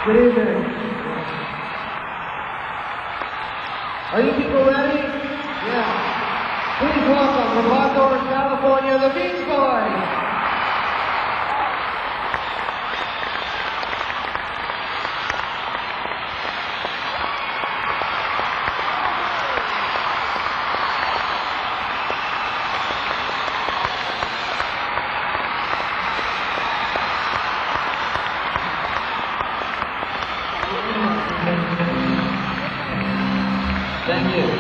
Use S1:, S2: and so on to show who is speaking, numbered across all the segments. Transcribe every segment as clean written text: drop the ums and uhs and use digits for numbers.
S1: Good evening. Are you people ready? Yeah. Please welcome from Hawthorne, California, the Beach Boys.
S2: Thank you.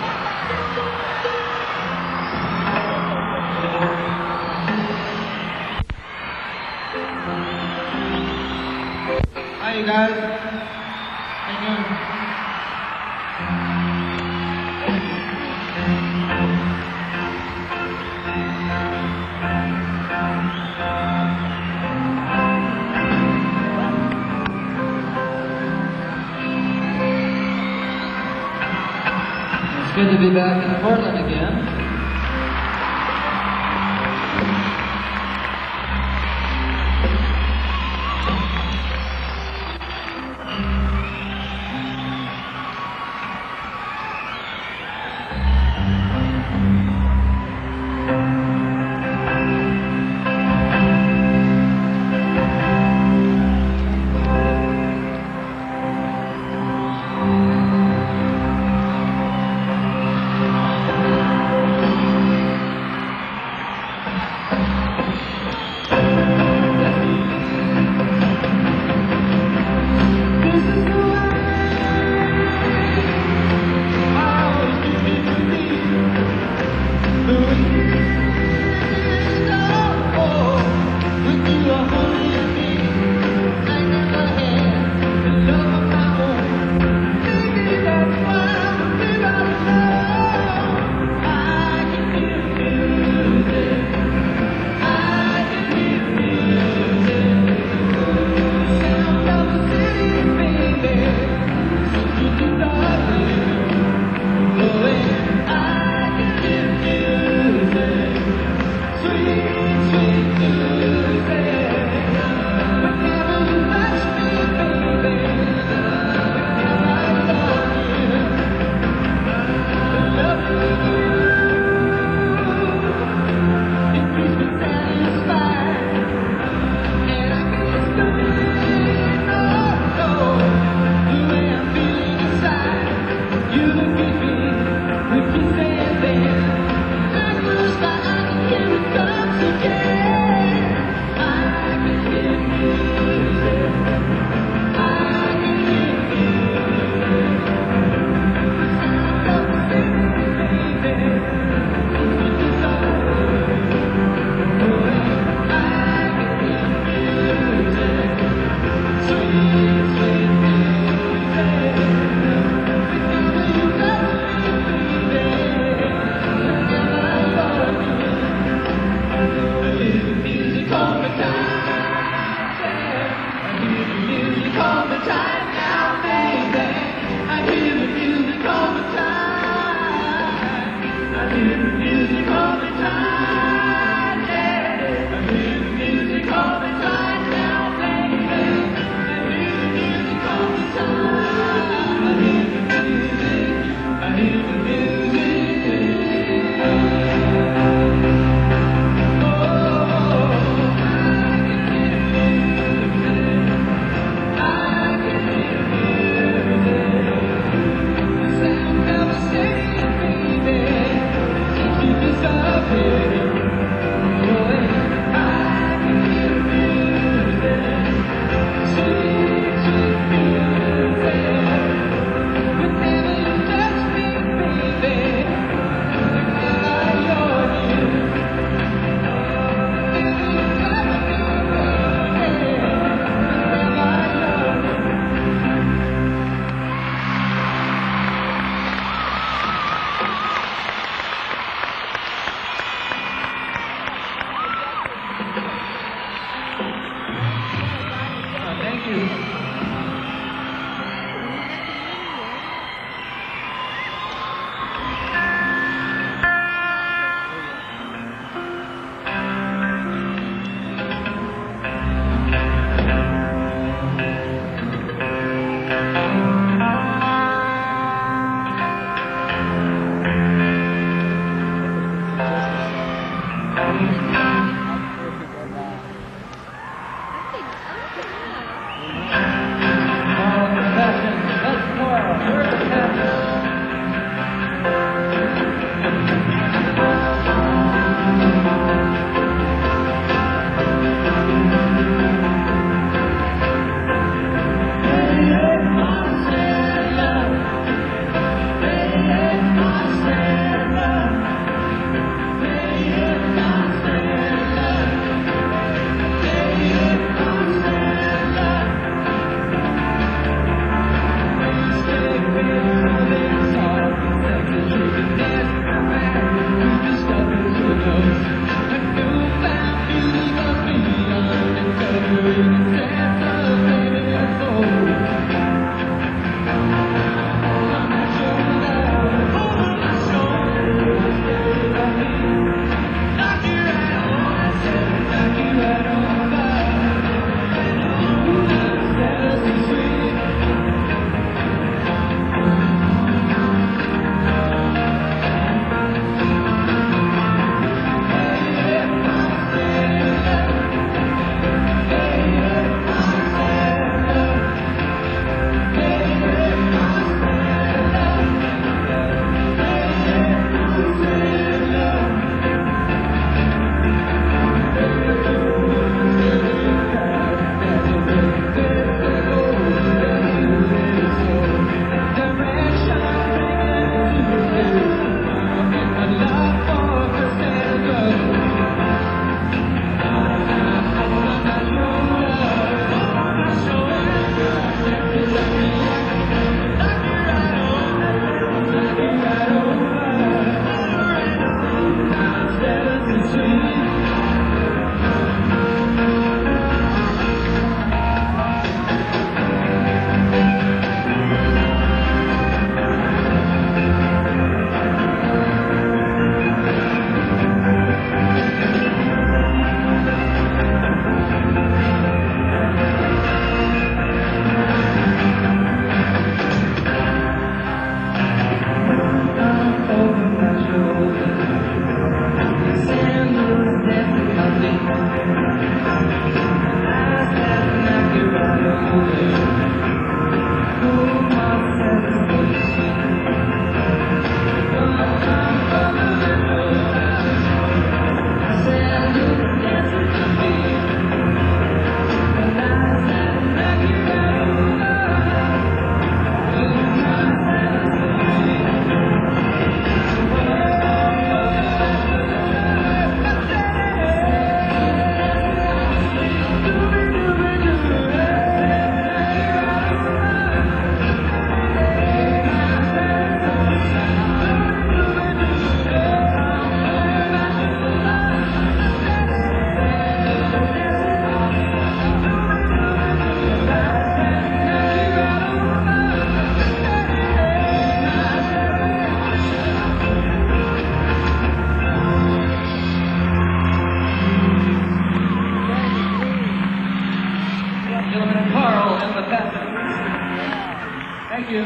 S1: Hi, you guys. How you doing?
S2: It's good to be back in Portland again.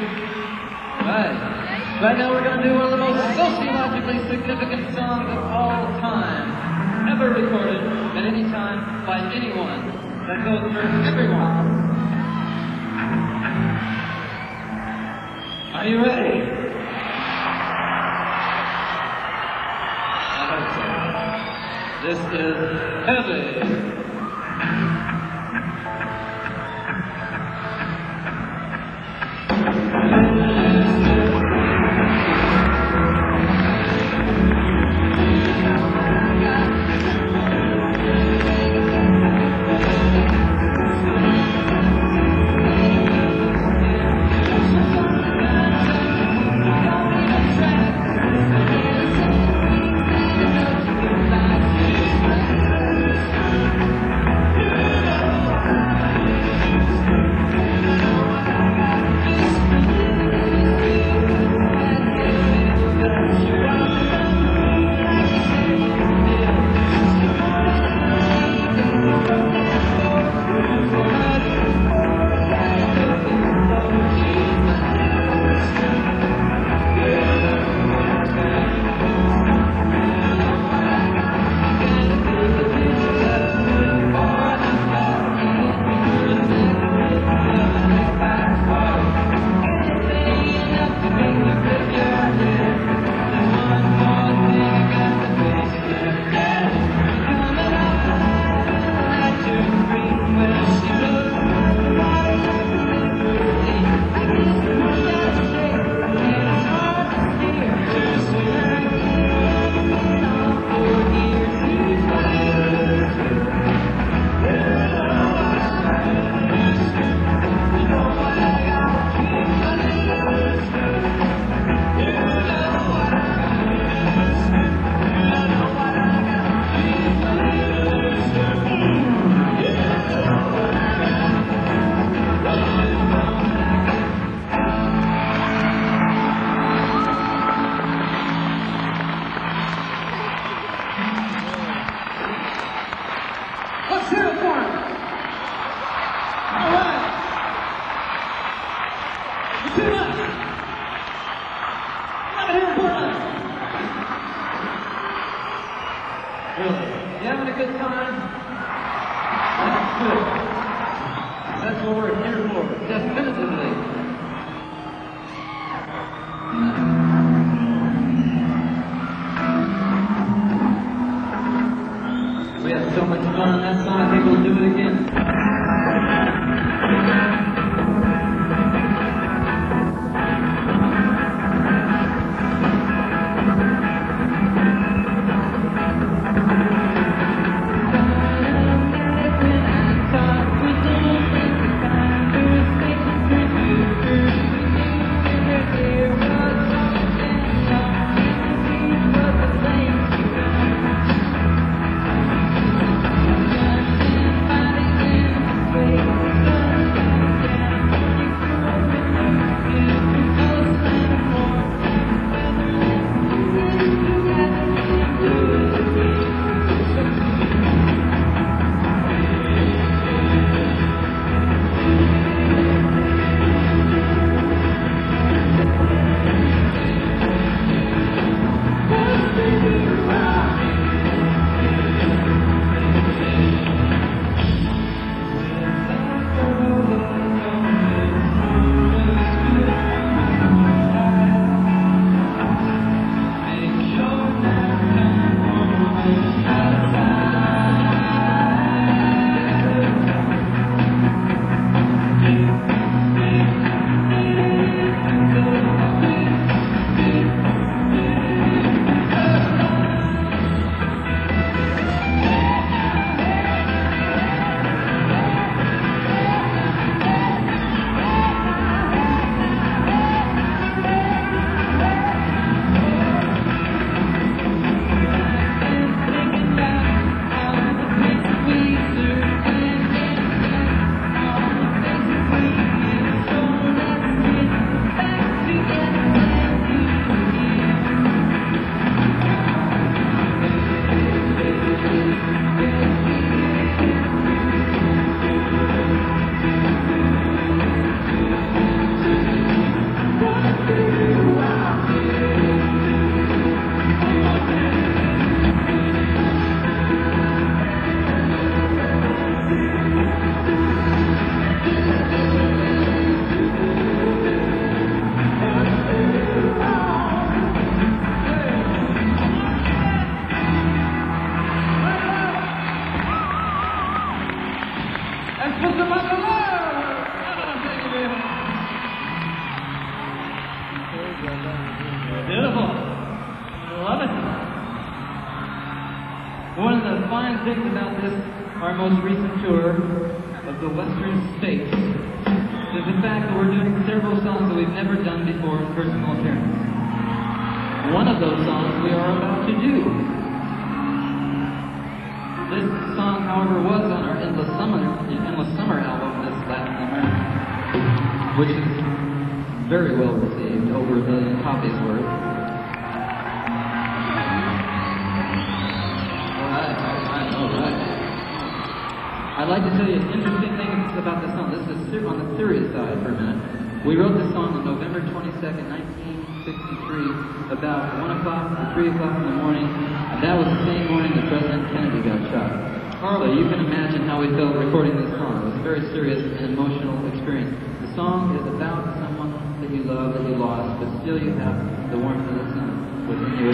S2: Right. Right now we're going to do one of the most sociologically significant songs of all time, ever recorded at any time by anyone, that goes for everyone. Are you ready? I hope so. This is Heavy.
S1: Let's hear it for him. All right. You too much. Let me hear it for him.
S2: Really? You having a good time? That's good. That's what we're here for, definitively. We had so much fun on that song, I think we'll do it again. Beautiful. Love it. One of the fine things about this, our most recent tour of the Western States, is the fact that we're doing several songs that we've never done before in personal appearance. One of those songs we are about to do. This song, however, was on our Endless Summer album this last summer, which is very well received, over 1 million copies worth. I'd like to tell you interesting things about this song. This is on the serious side for a minute. We wrote this song on November 22nd, 1963, about 1 o'clock or 3 o'clock in the morning, and that was the same morning that President Kennedy got shot. So you can imagine how we felt recording this song. It was a very serious and emotional experience. The song is about someone that you love, that you lost, but still you have the warmth of the sun within you.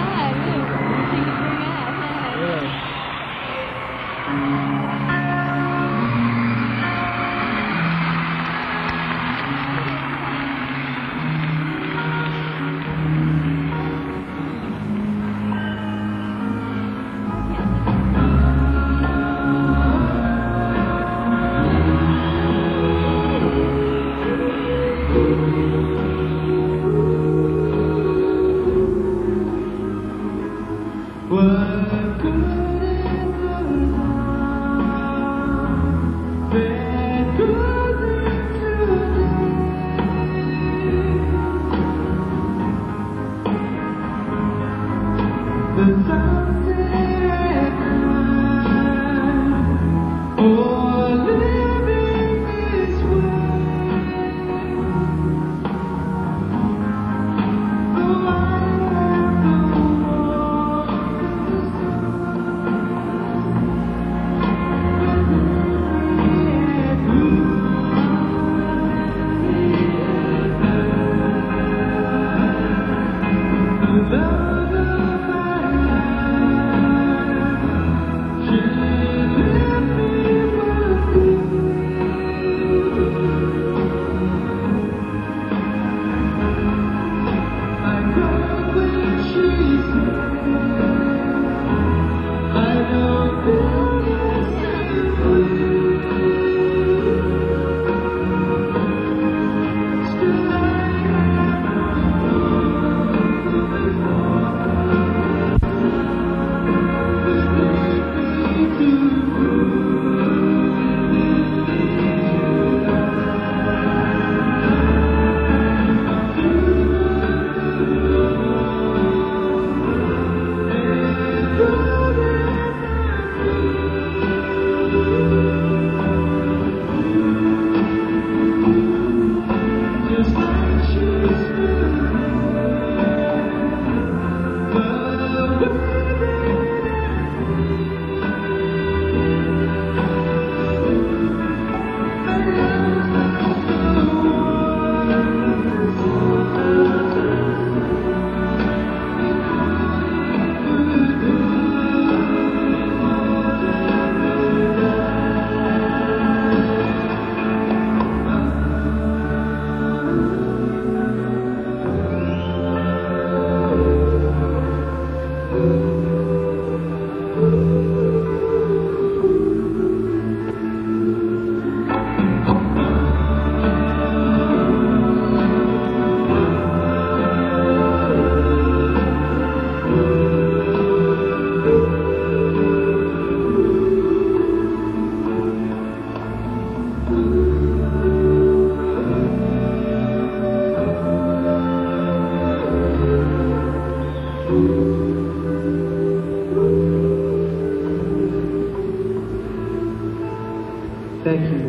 S1: Thank you.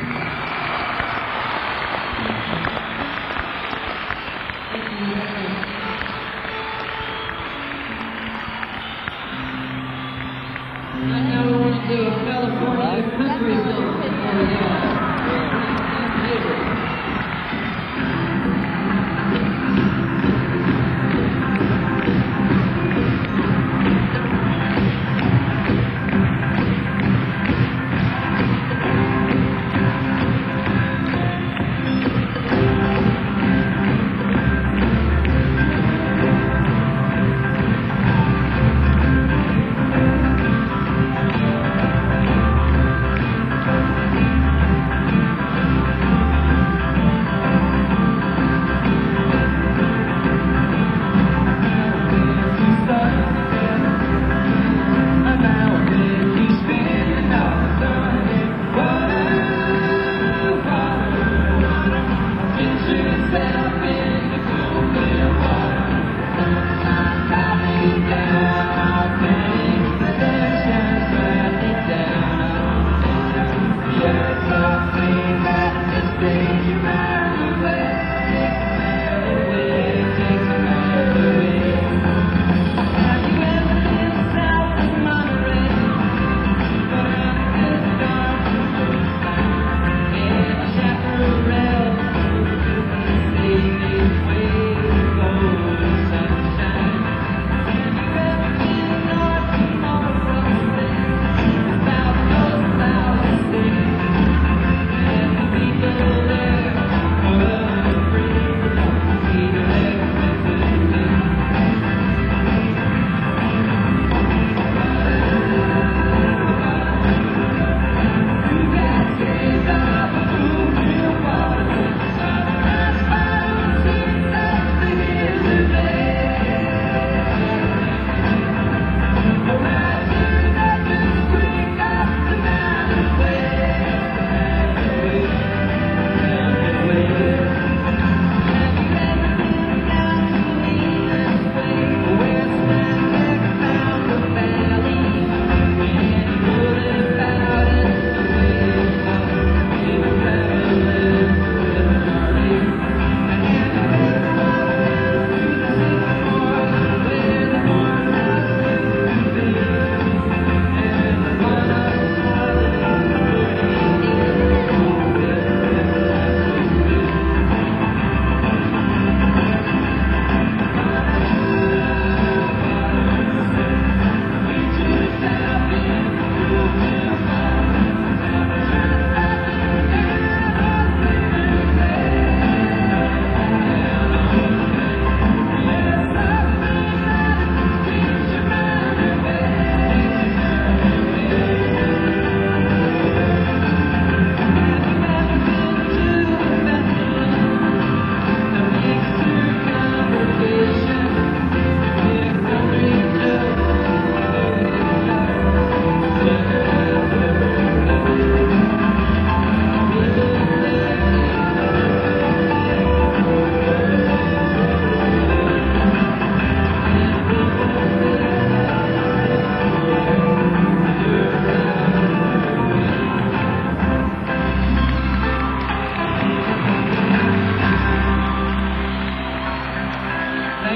S2: And now we want to do a California country song for you.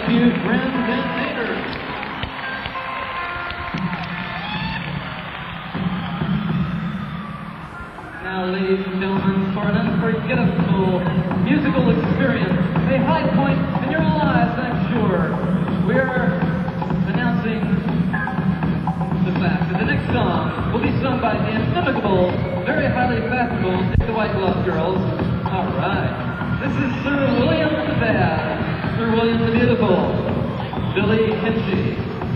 S2: Thank you, friends and neighbors. Now, ladies and gentlemen, for an unforgettable musical experience, a high point in your lives, I'm sure, we're announcing the fact that the next song will be sung by the inimitable, very highly fashionable Dick the White Glove Girls. All right. This is Sir William the Bad, Sir William the Beautiful, Billy Hinchy.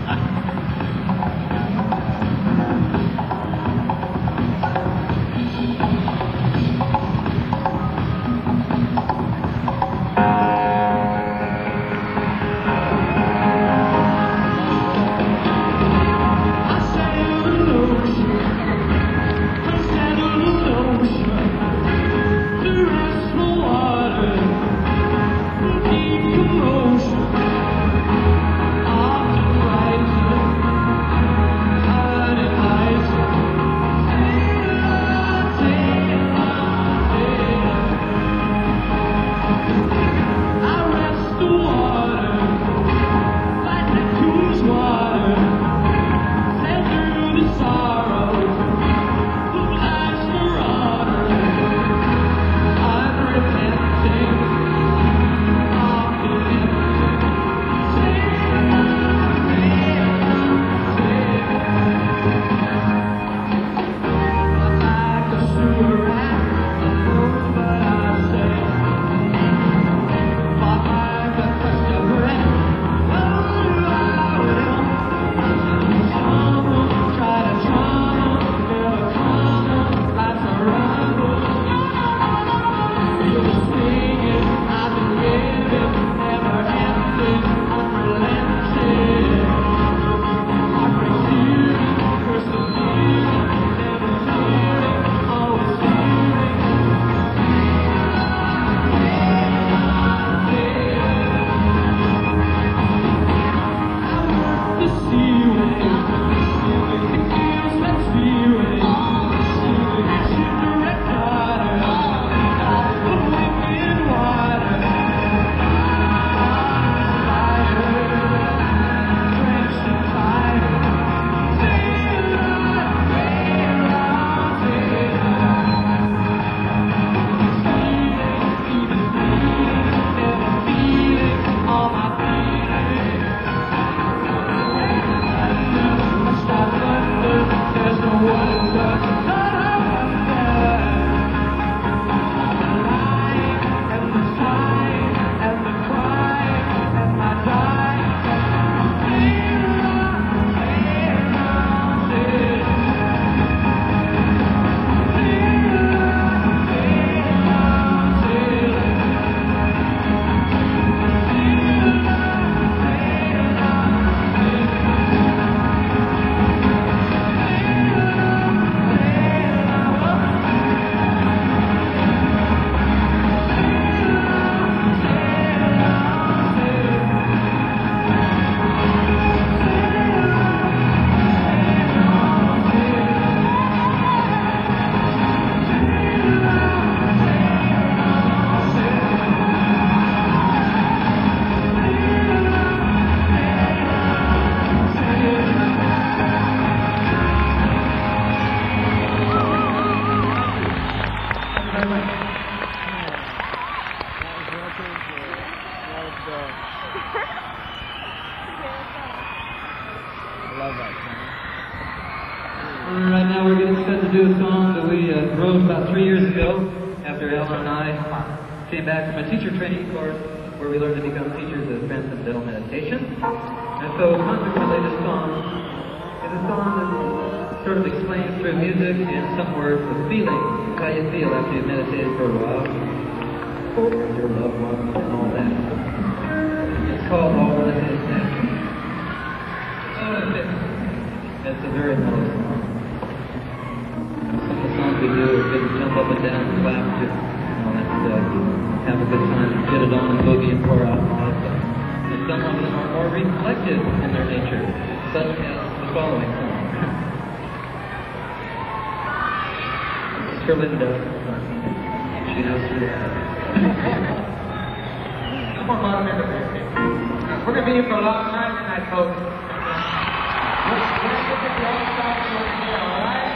S2: Right now we're getting set to do a song that we wrote about 3 years ago after Ellen and I came back from a teacher training course where we learned to become teachers of transcendental meditation. And so consequently this song is a song that sort of explains through music and some words the feeling, how you feel after you've meditated for a while, or your loved ones and all that. It's called All Relative Natural. It's a very mellow song. Some of the songs we do is just jump up and down and clap to, all that stuff. Have a good time, get it on and boogie and pour out and all that stuff. And some of them are more reflective in their nature, such as the following song. It's for Linda. She knows who that is. Come on, Mom.
S1: We're going to be here for a long time tonight, folks. We're going to get the all stars over here, all right?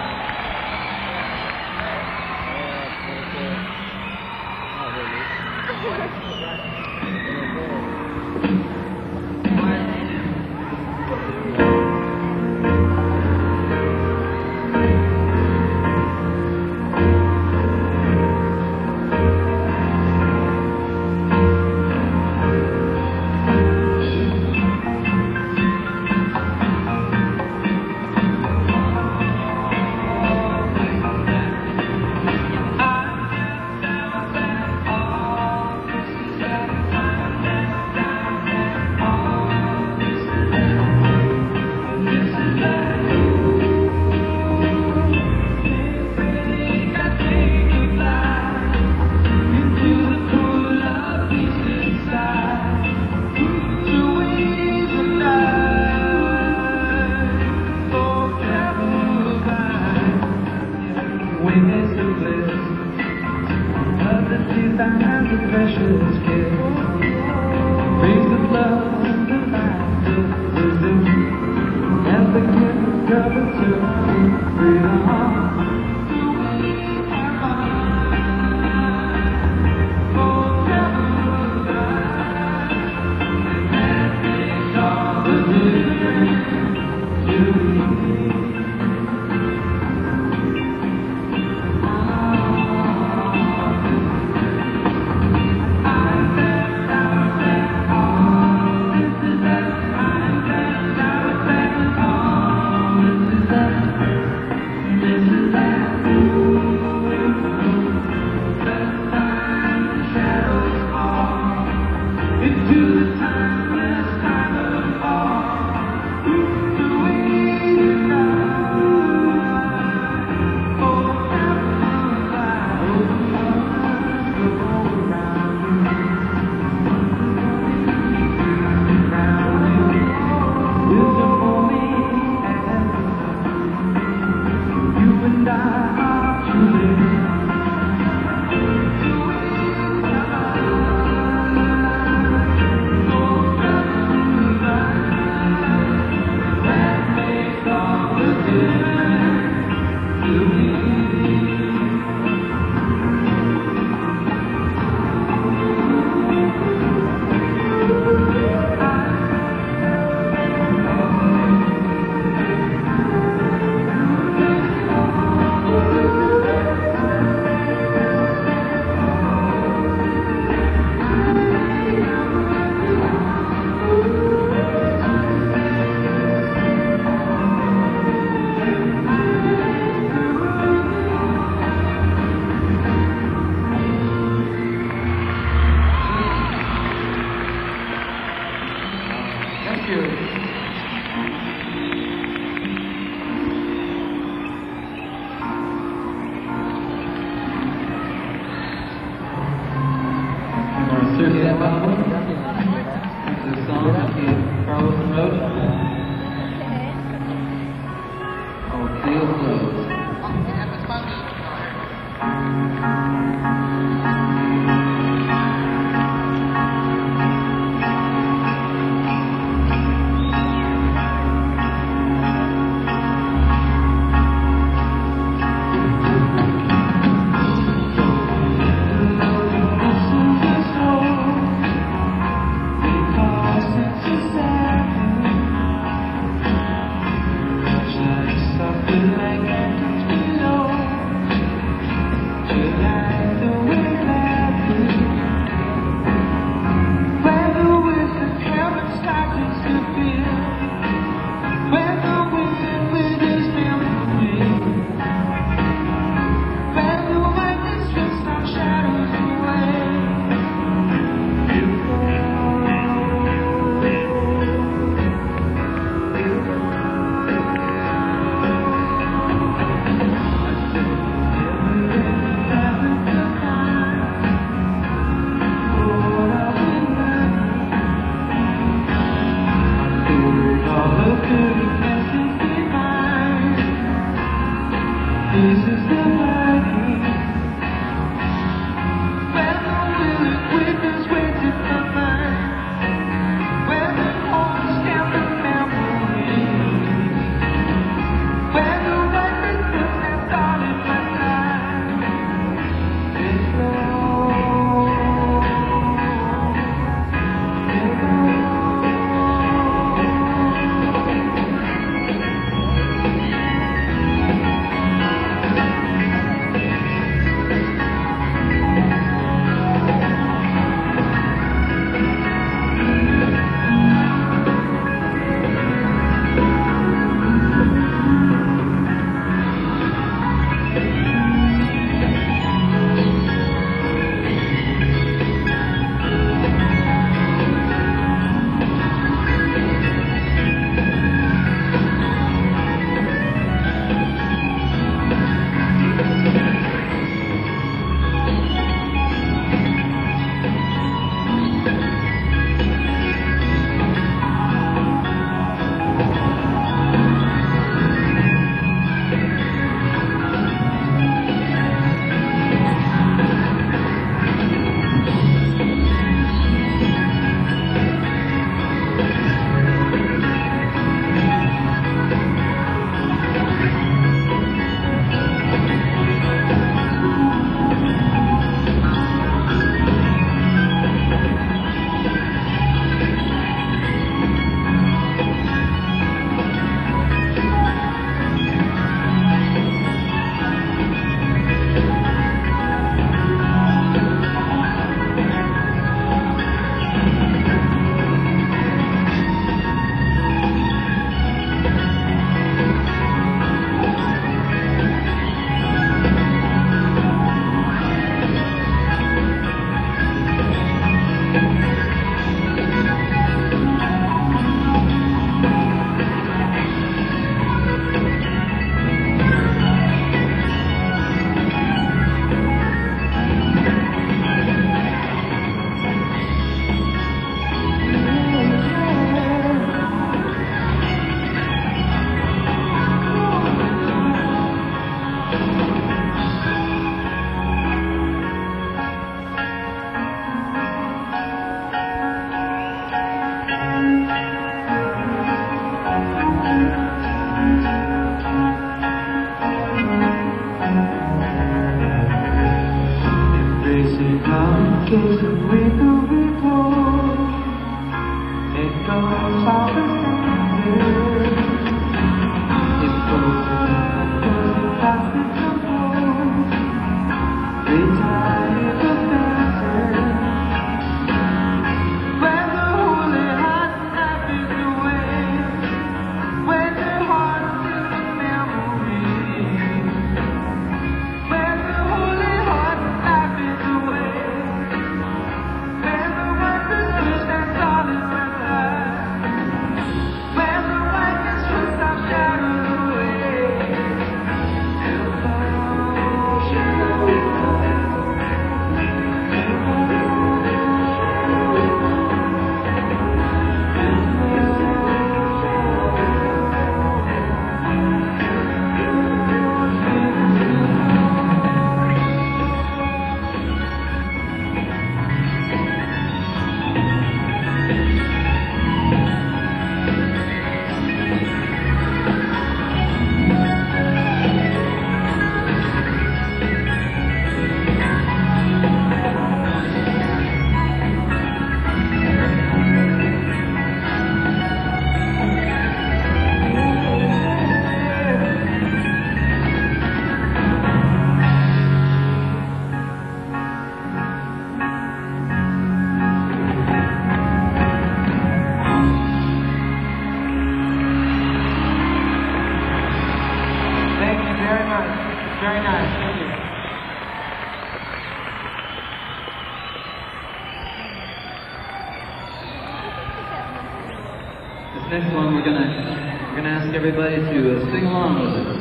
S2: Next one, we're gonna ask everybody to sing along with us.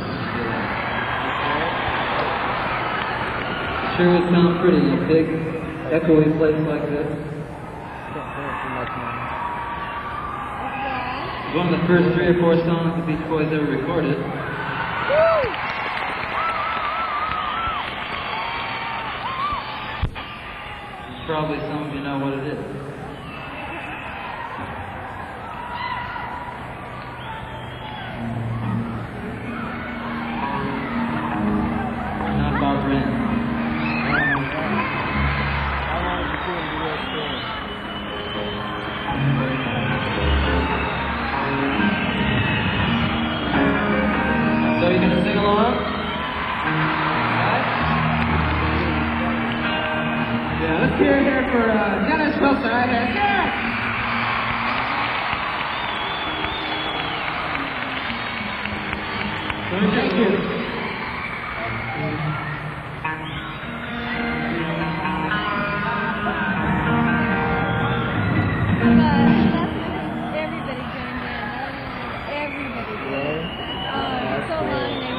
S2: Sure would sound pretty in a big, echoey place like this. It's one of the first 3 or 4 songs the Beach Boys ever recorded. Probably some of you know what it is. Not Bob Brand. So you gonna sing along?
S1: Yeah, let's hear it here for Dennis Wilson right here. Yeah! Thank you.
S3: Everybody joined in. Everybody did. So long they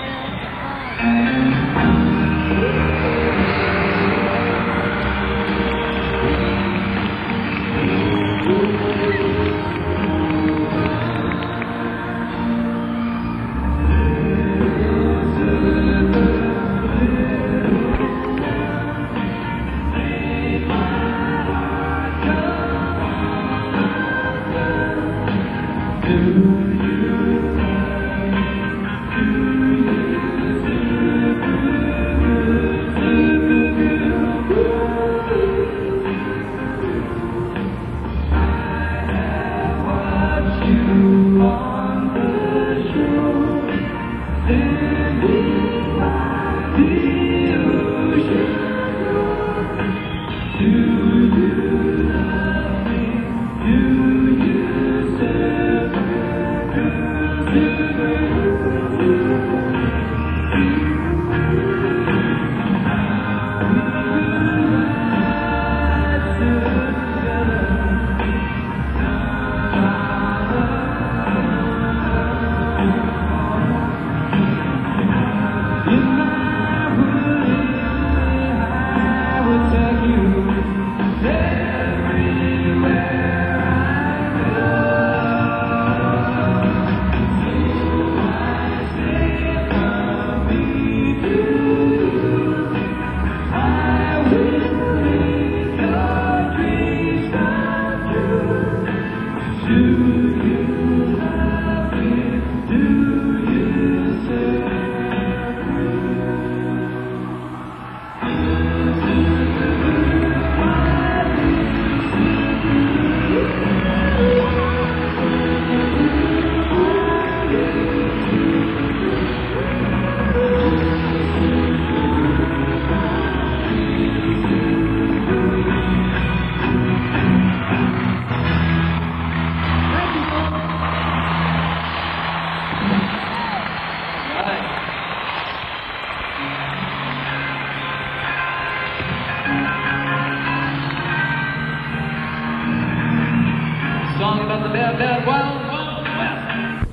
S2: Song about the bad, bad, wild, wild west.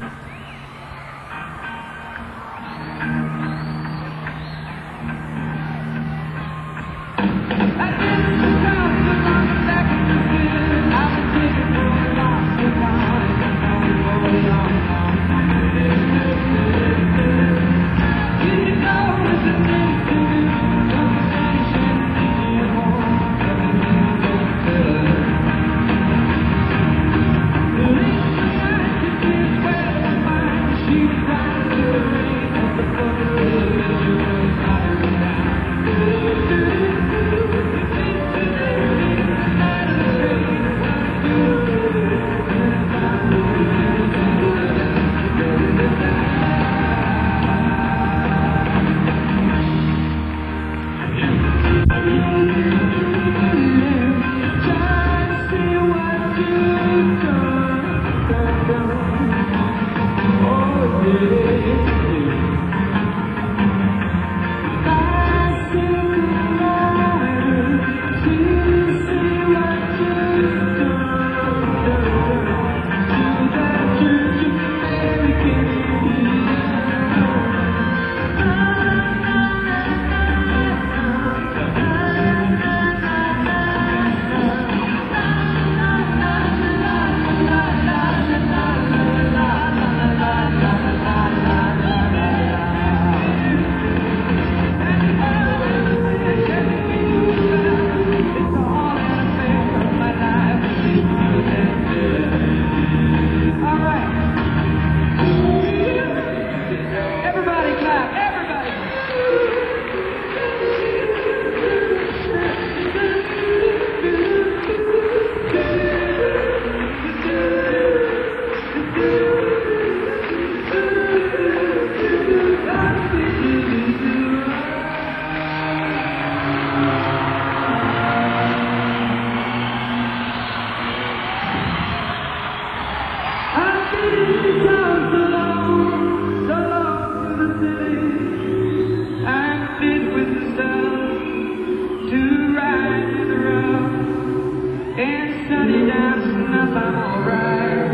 S2: I'm alright.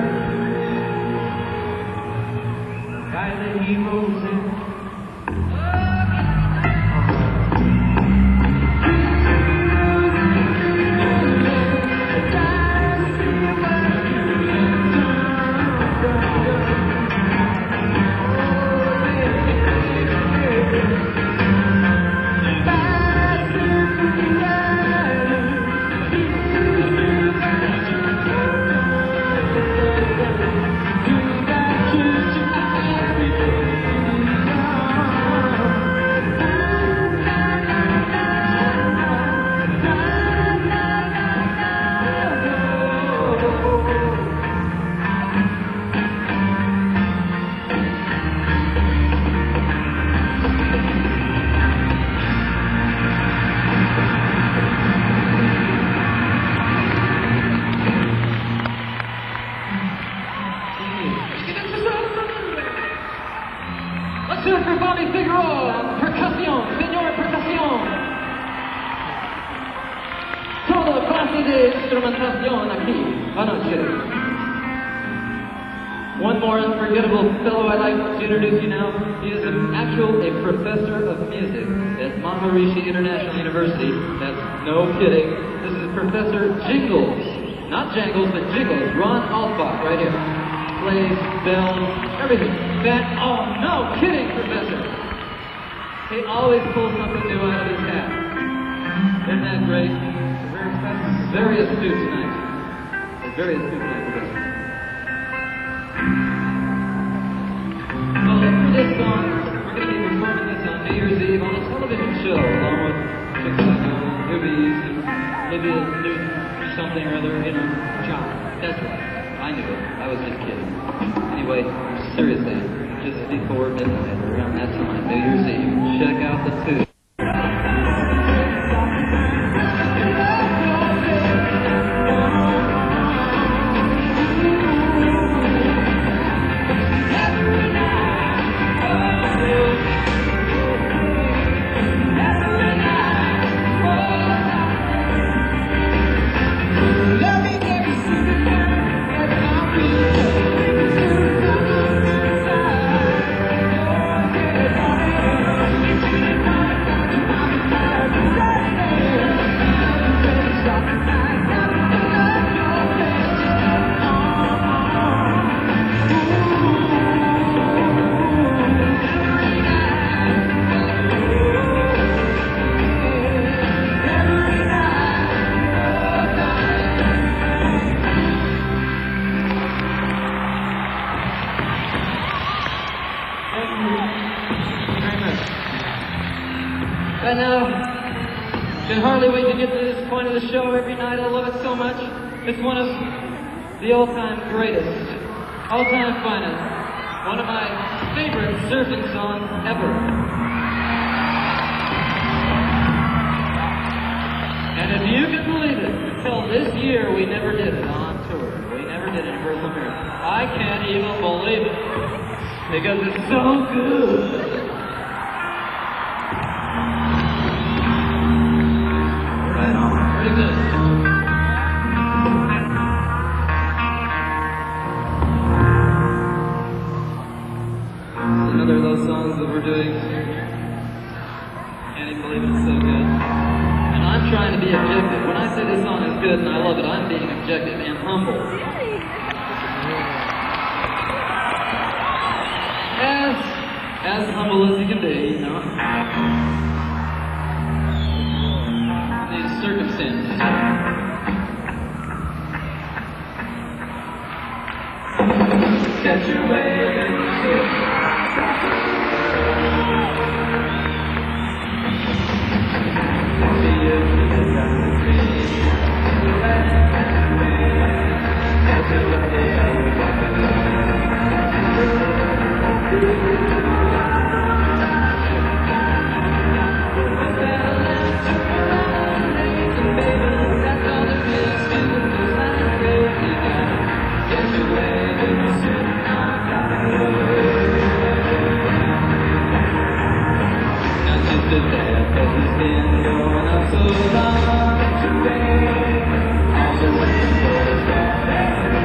S2: By the heroes in for Bobby Figueroa, percussion, señor percussion. Toda clase de instrumentación aquí, anoche. One more unforgettable fellow I'd like to introduce you now. He is a professor of music at Maharishi International University. That's no kidding. This is Professor Jingles. Not Jangles, but Jingles. Ron Alsbach, right here. Plays, bells, everything. Oh, no kidding, Professor. He always pulls something new out of his hat. Isn't that great? Very astute tonight. Very astute tonight, Professor. Well, for this song, we're going to be performing this on New Year's Eve on a television show, along with Chicago, movies, and maybe a new something or other, John. That's right. I knew it. I was just kidding. Anyway, seriously, just before midnight, around that time, New Year's Eve, check out the tune. And can hardly wait to get to this point of the show every night. I love it so much. It's one of the all-time greatest, all-time finest, one of my favorite surfing songs ever. And if you can believe it, until this year we never did it on tour. We never did it in Earth America. I can't even believe it because it's so good. Pretty good. Another of those songs that we're doing. Can't even believe it's so good. And I'm trying to be objective. When I say this song is good and I love it, I'm being objective and humble. As humble as you can be, These circumstances. Catch your wave. So long, all the way for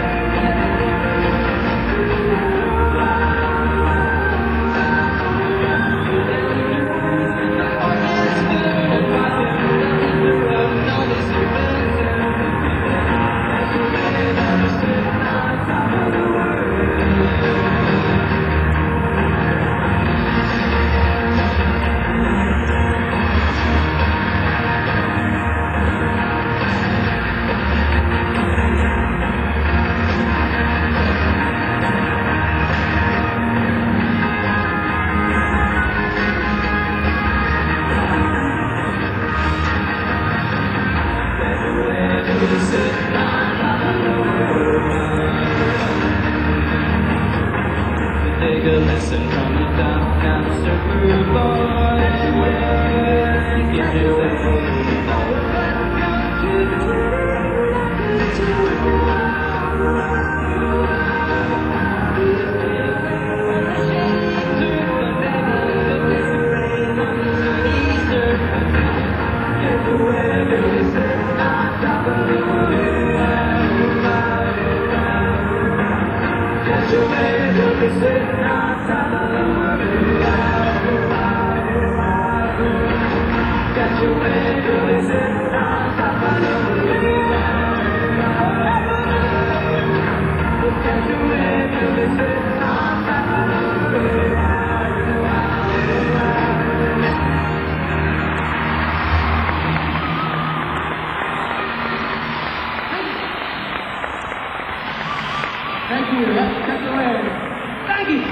S1: Thank you. Catch you later. Thank you.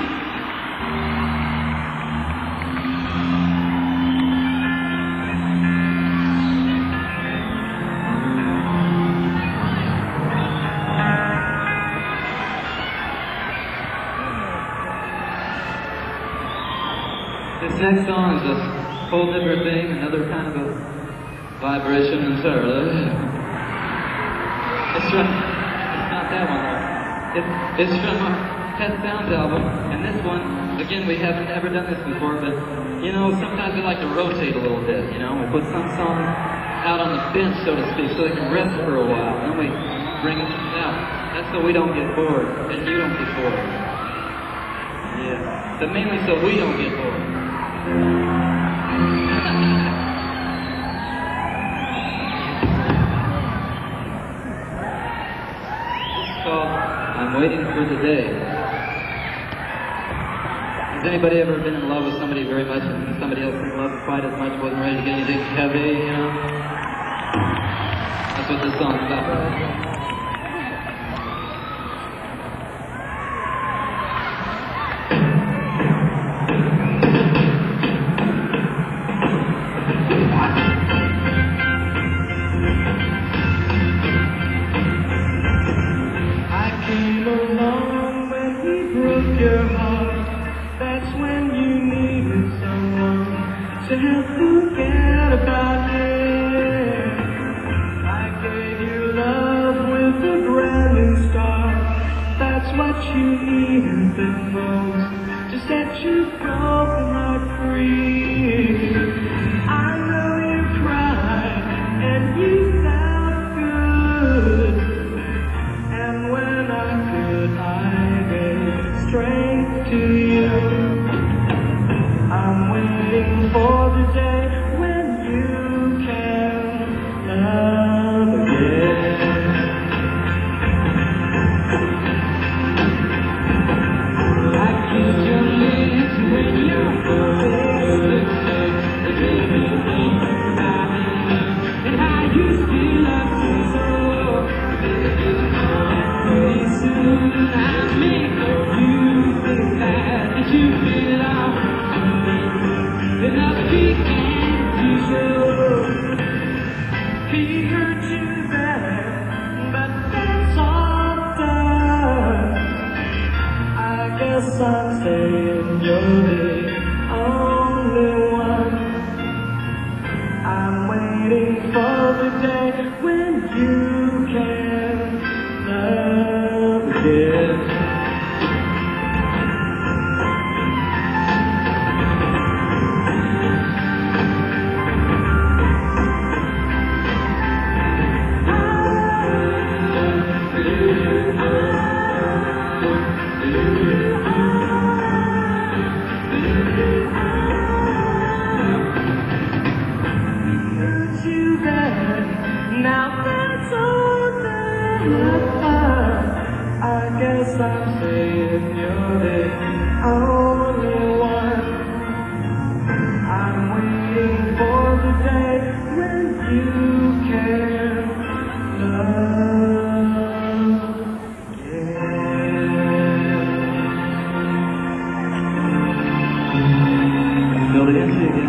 S2: This next song is a whole different thing, another kind of a vibration entirely. It's not that one though. It's from our Pet Sounds album, and this one, again, we haven't ever done this before, but, you know, sometimes we like to rotate a little bit, you know? We put some songs out on the bench, so to speak, so they can rest for a while, then we bring them out. That's so we don't get bored, and you don't get bored. Yeah, but mainly so we don't get bored. It's called I'm Waiting for the Day. Has anybody ever been in love with somebody very much and somebody else didn't love quite as much, wasn't ready to get anything heavy, you know? That's what this song's about.
S4: To forget about it, I gave you love with a brand new start. That's what you needed the most to set your broken heart free. I know you cried and you felt good, and when I could, I gave strength to you. I'm waiting for the day when you can love again. I kiss your lips when your face looks like the baby thing about me, and how you still love me so. And pretty soon I'll make you think that you belong. Enough he can't do so. He hurt you bad, but that's all done. I guess I'm saying you're the only one. I'm waiting for the day when you can love again. Now that's all that I've done. I guess I'm saying you're the only one. I'm waiting for the day when you can love again.
S2: Build it into again.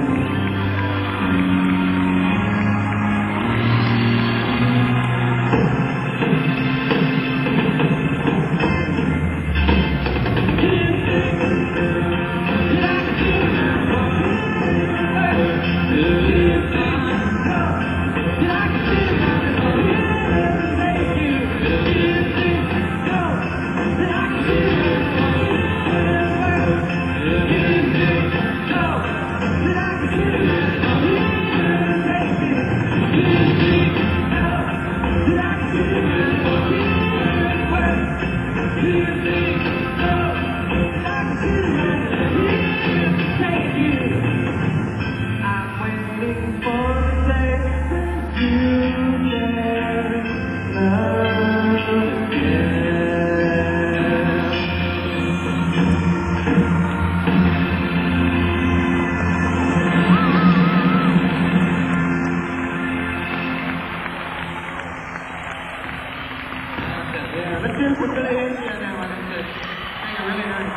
S2: there. Let's hear it for Billy Asia now. I think that's really nice.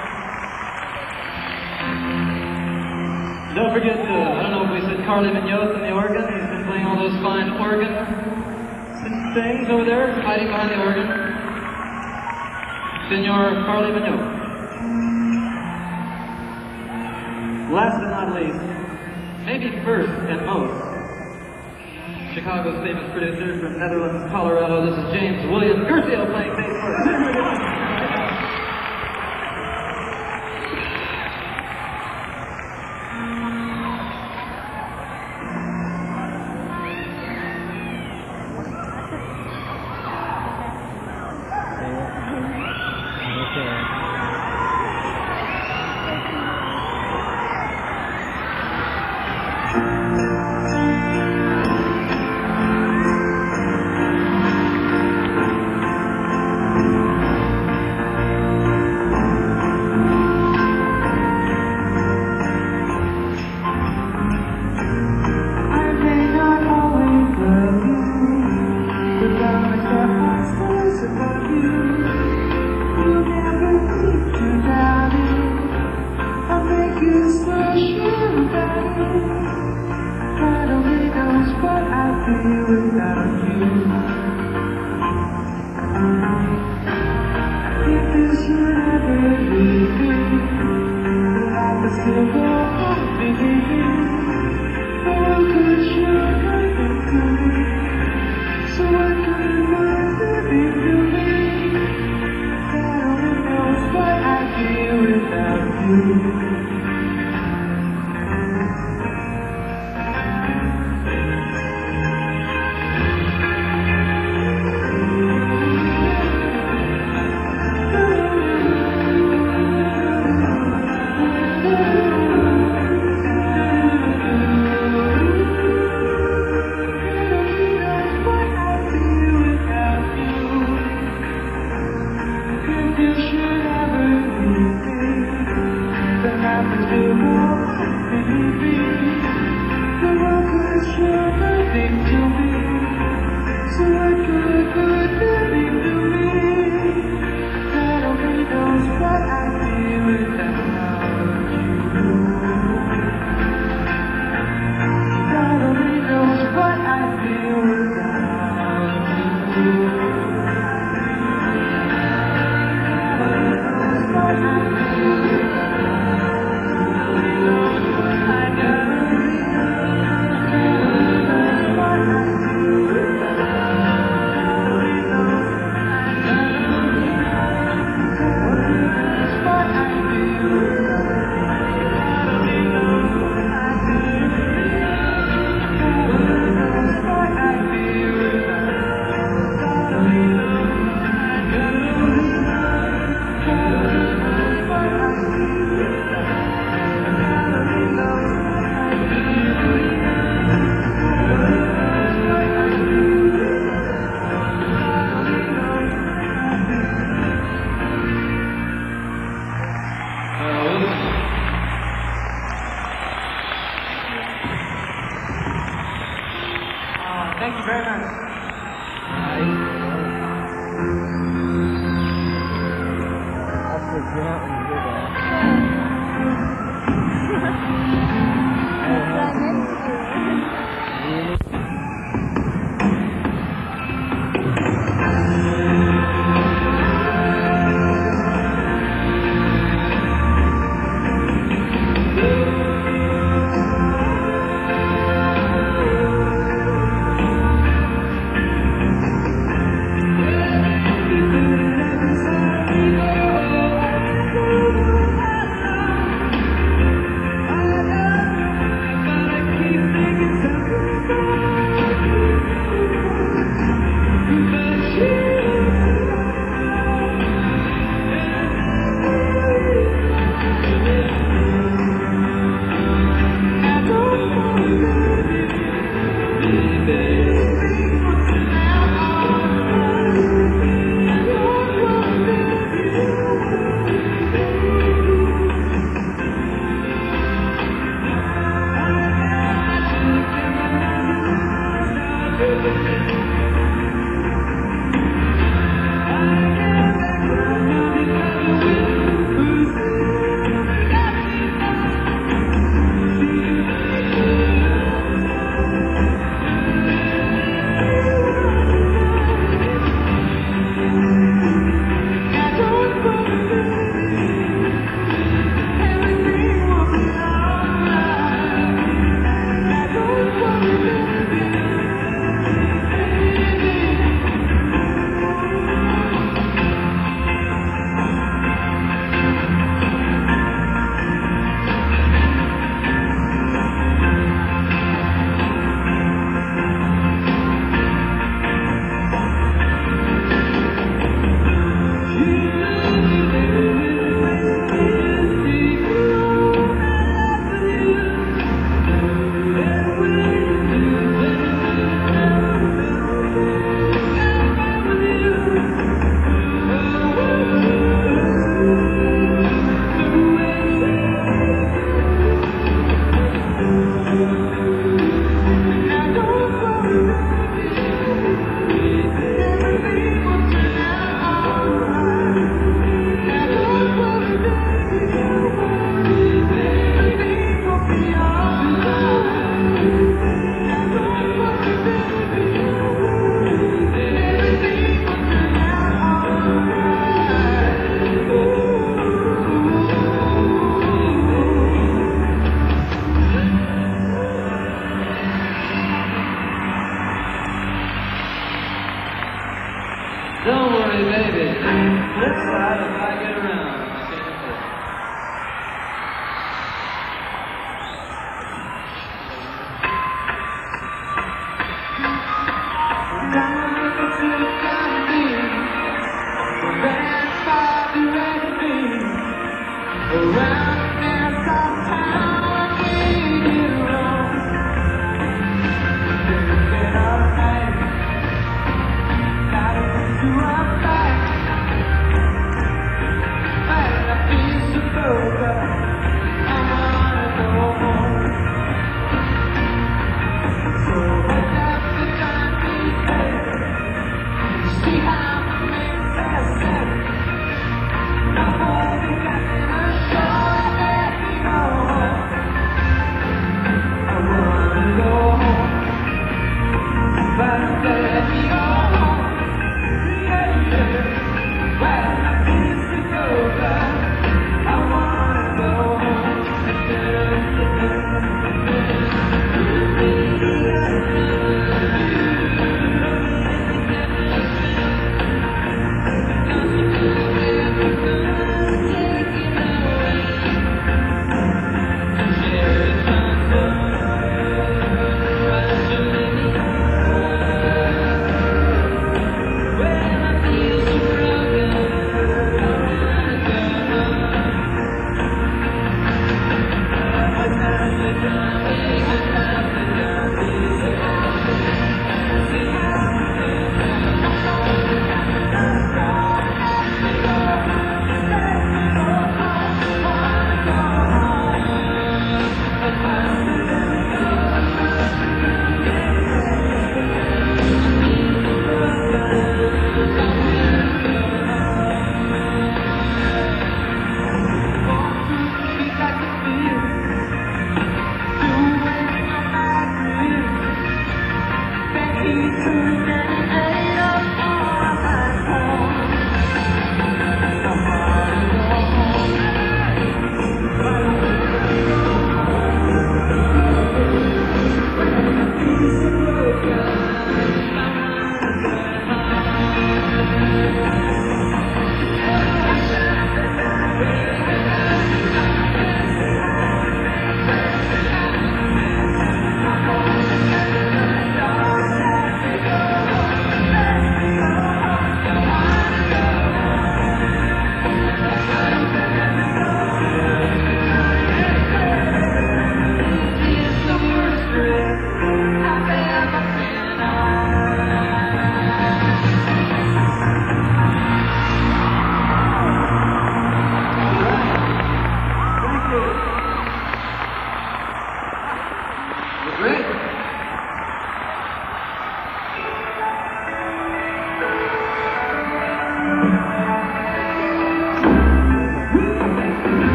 S2: Don't forget, I don't know if we said Carly Munoz on the organ. He's been playing all those fine organ things over there, hiding behind the organ. Senor Carly Munoz. Last but not least, maybe first and most, Chicago's famous producer from Netherlands, Colorado. This is James William Gerthiel playing bass for us. I got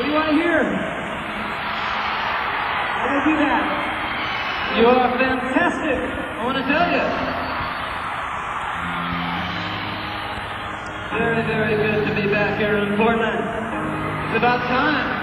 S4: What do you want to hear? How do I do that?
S2: You are fantastic. I want to tell you. Very, very good to be back here in Portland. It's about time.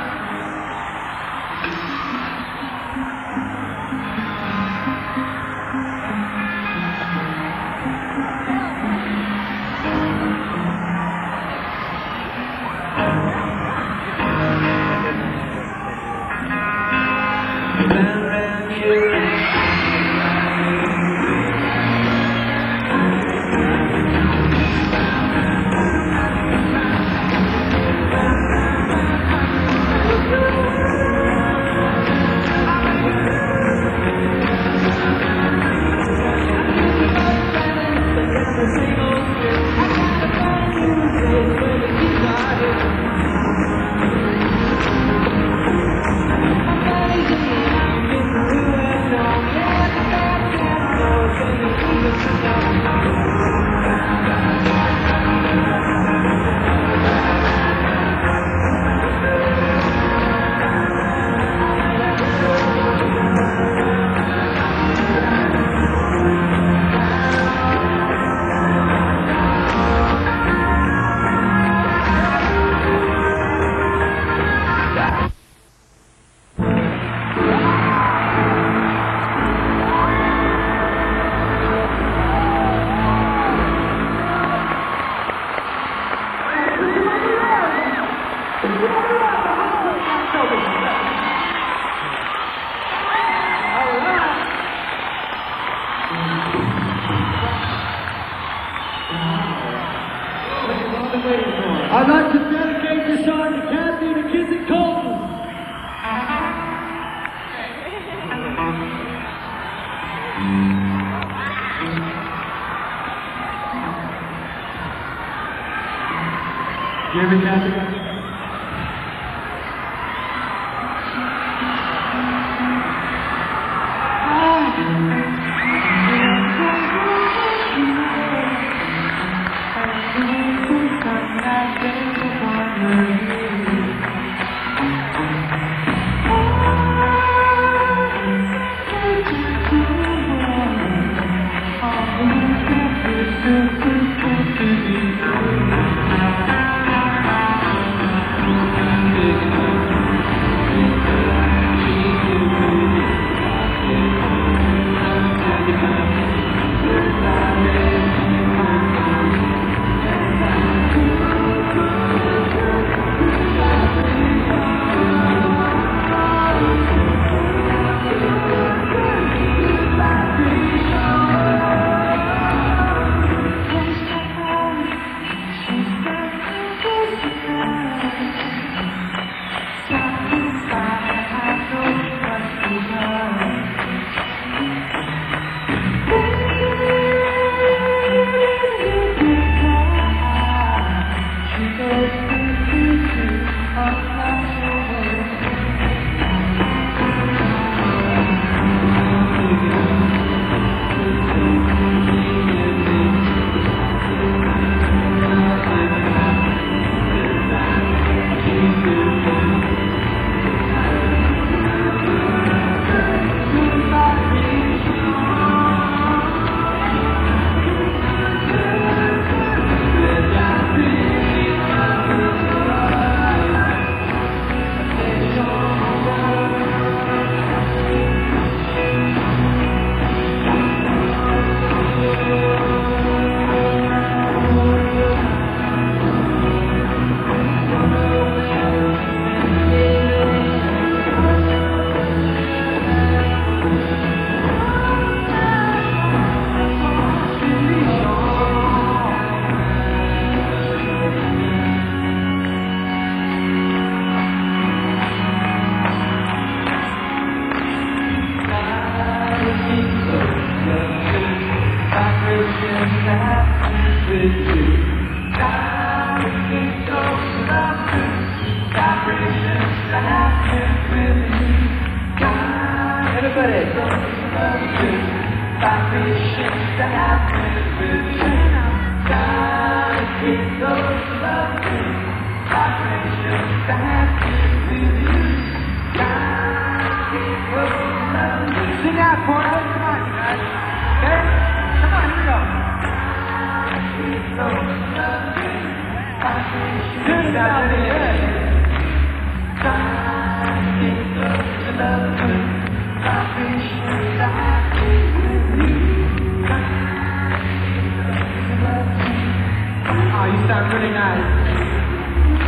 S4: I'd like to dedicate this song to Kathy and Kizzy Colton. You hear me, Kathy? Everybody. Oh, you sound really nice.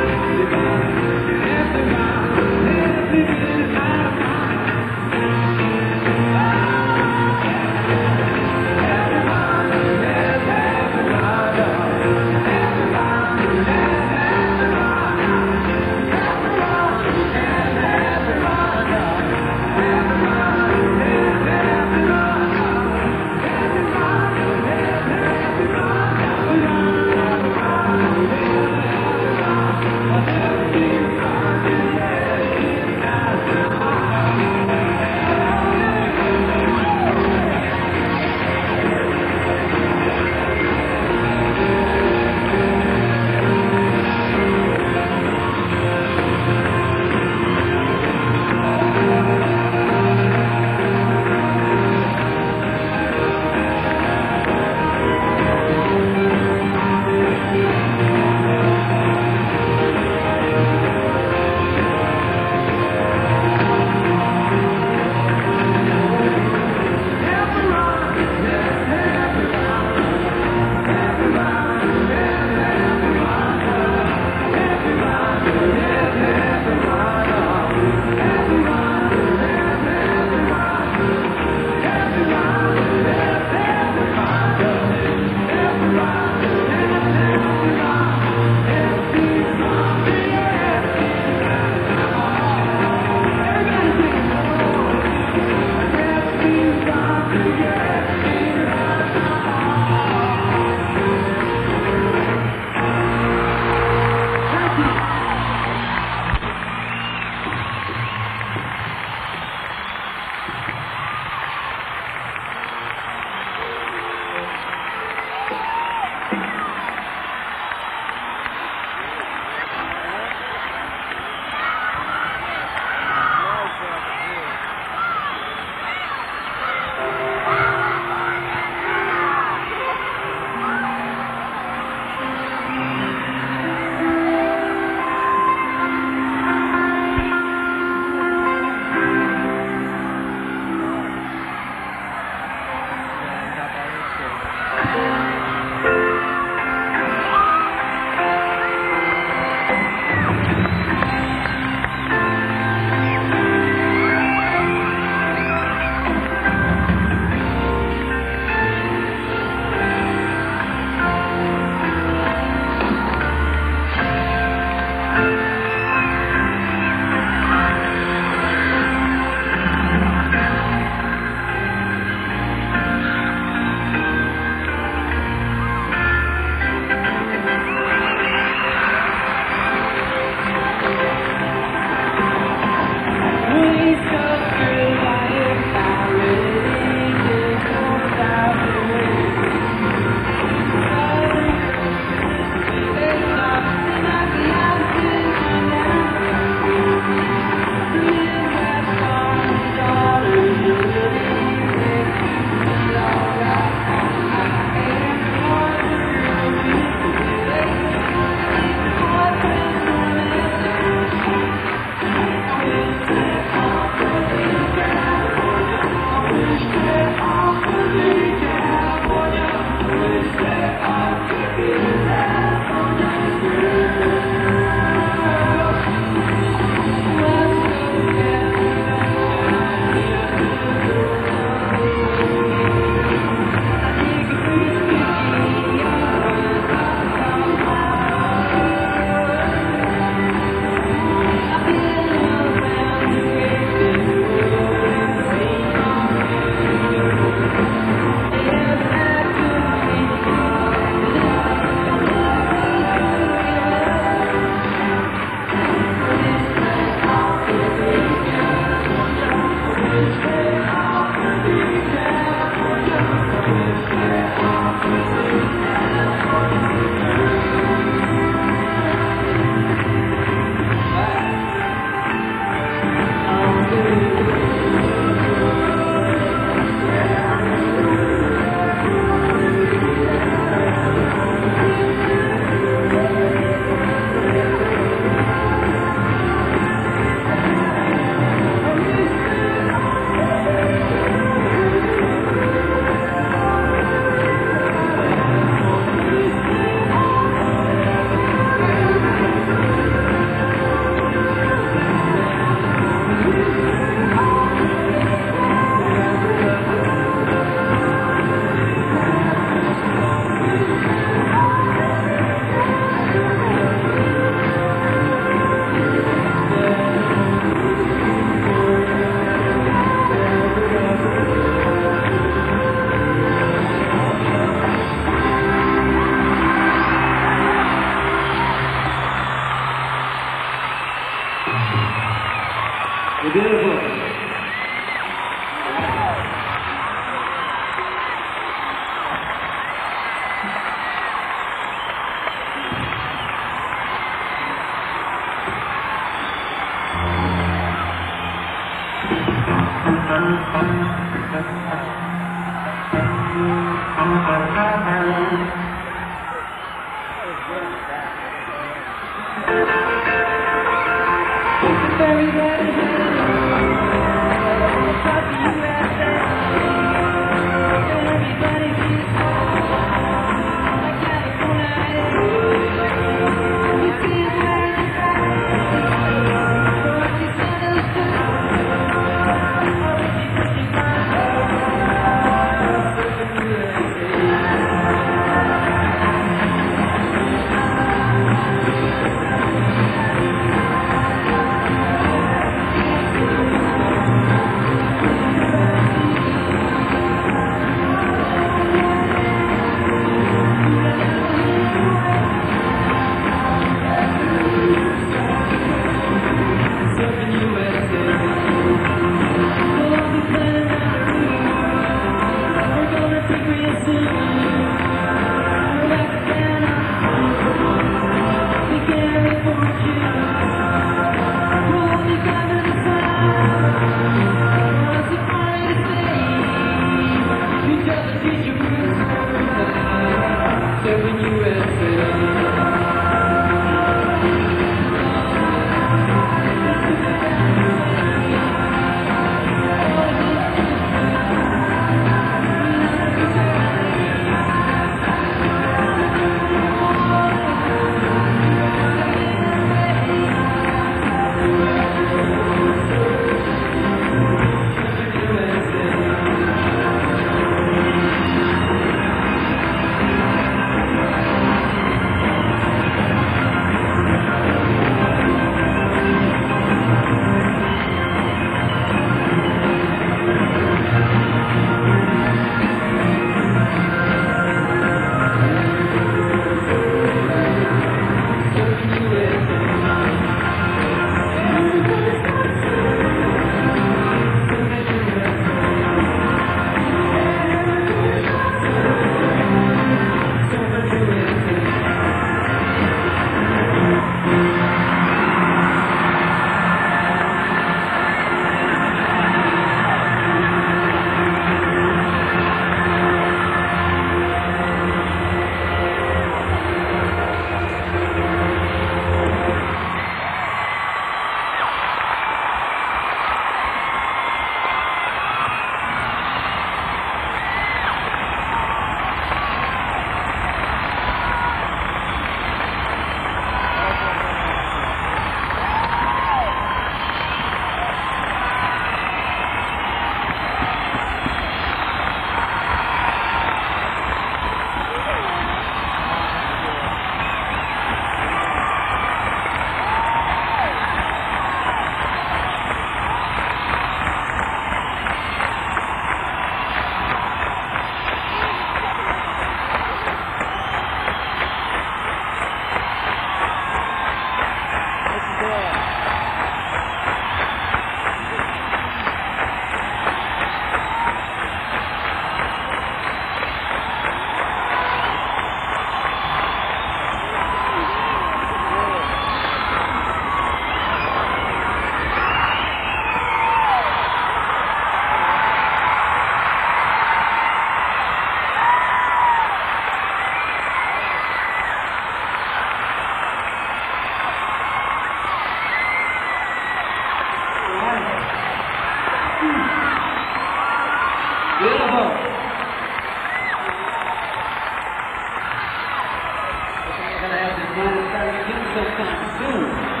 S2: sometime soon.